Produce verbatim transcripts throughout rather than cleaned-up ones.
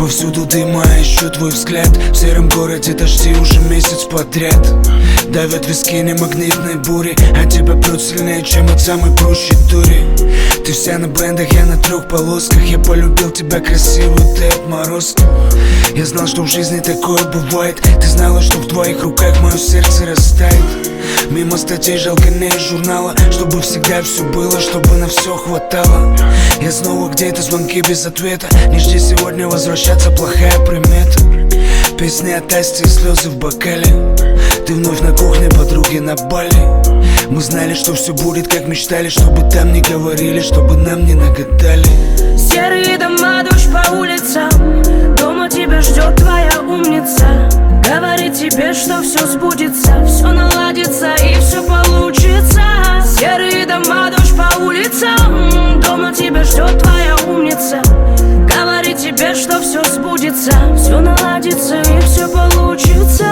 Повсюду дыма, ищу твой взгляд. В сером городе дожди уже месяц подряд. Давят виски не магнитной бури, а тебя прет сильнее, чем от самой прущей дури. Ты вся на брендах, я на трех полосках. Я полюбил тебя красивую, ты отморозка. Я знал, что в жизни такое бывает. Ты знала, что в твоих руках мое сердце растает. Мимо статей жалко не из журнала, чтобы всегда все было, чтобы на все хватало. Я снова где-то, звонки без ответа. Не жди сегодня возвращаться, плохая примета. Песни от Асти и слезы в бокале. Ты вновь на кухне, подруги на Бали. Мы знали, что все будет, как мечтали. Чтобы там не говорили, чтобы нам не нагадали. Серые дома, дождь по улицам. Дома тебя ждет твоя умница. Говорит тебе, что все сбудется, все наладится и все получится. Серые дома, дождь по улицам. Дома тебя ждет твоя умница. Говорит тебе, что все сбудется, все наладится и все получится.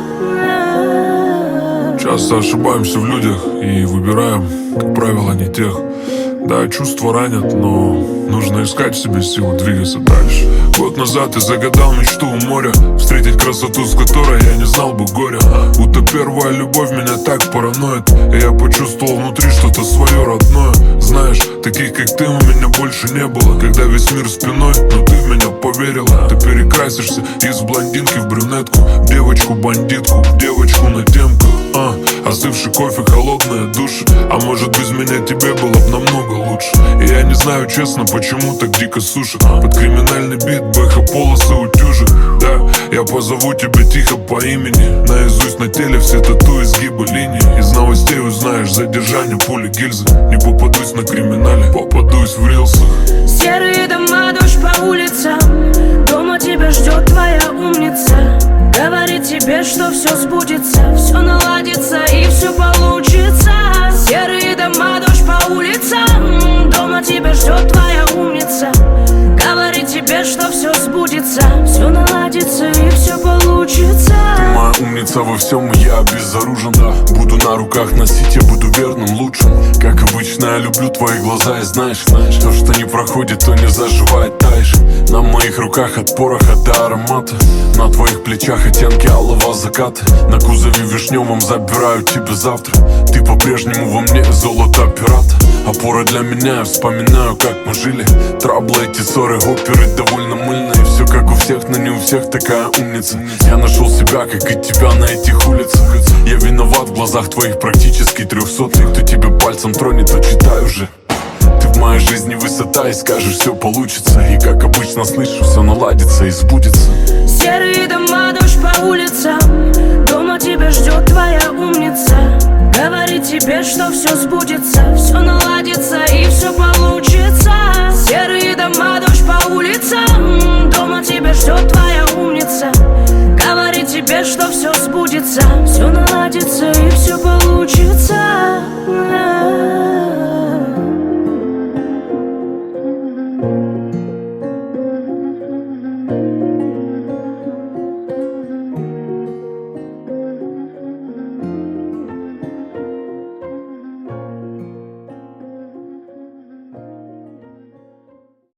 Часто ошибаемся в людях и выбираем, как правило, не тех. Да, чувства ранят, но нужно искать в себе силу двигаться дальше. Год назад я загадал мечту у моря, встретить красоту, с которой я не знал бы горя. Будто первая любовь меня так параноит, и я почувствовал внутри что-то свое родное. Знаешь, таких как ты у меня больше не было. Когда весь мир спиной, но ты в меня поверила. Ты перекрасишься из блондинки в брюнетку, в девочку-бандитку, в девочку на темку. А, остывший кофе, холодные души. А может, без меня тебе было бы намного лучше. И я не знаю, честно, почему так дико сушит. Под криминальный бит бэха полосы утюжит. Да, я позову тебя тихо по имени. Наизусть на теле все тату, изгибы линий. Из новостей узнаешь задержание, пули, гильзы. Не попадусь на криминале, попадусь в рилсах. Серые дома, дождь по улицам. Дома тебя ждет твоя умница. Говорит тебе, что все сбудется, все наладится и все получится. Серые дома, дождь по улицам. Дома тебя ждет твоя умница. Говорит тебе, что все сбудется, все наладится и все получится. Ты моя умница во всем, и я обезоружен, да. Буду на руках носить, я буду верным, лучшим. Как обычно, я люблю твои глаза, и знаешь, то, что не проходит, то не заживает, таешь. На моих руках от пороха до аромата. На твоих плечах оттенки алого заката. На кузове вишневом забираю тебя завтра. Ты по-прежнему во мне золото пирата. Опора для меня, я вспоминаю, как мы жили. Траблы, эти ссоры, оперы довольно мыльные. Все как у всех, но не у всех такая умница. Я нашел себя, как и тебя на этих улицах. Я виноват в глазах твоих практически трехсотых. Кто тебя пальцем тронет, то читай уже. Ты в моей жизни высота, и скажешь, все получится. И как обычно слышу, все наладится и сбудется. Серые дома, дождь по улицам. Дома тебя ждет твоя умница. Говорит тебе, что все сбудется, все наладится и все получится. Серые дома, дождь по улицам. Дома тебя ждет твоя умница. Говорит тебе, что все сбудется, все наладится и все получится.